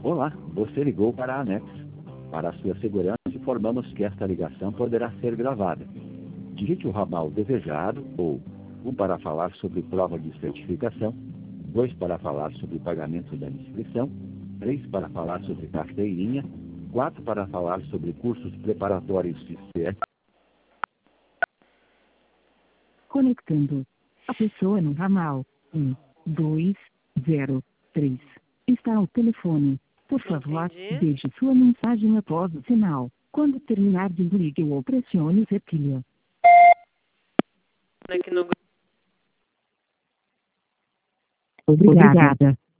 Olá, você ligou para a ANEX. Para a sua segurança, informamos que esta ligação poderá ser gravada. Digite o ramal desejado ou 1 para falar sobre prova de certificação, 2 para falar sobre pagamento da inscrição, 3 para falar sobre carteirinha, 4 para falar sobre cursos preparatórios de CS. Conectando. A pessoa no ramal 1, 2, 0, 3 está ao telefone. Por favor, deixe sua mensagem após o sinal. Quando terminar, desligue ou pressione retilha. Aqui no Obrigada.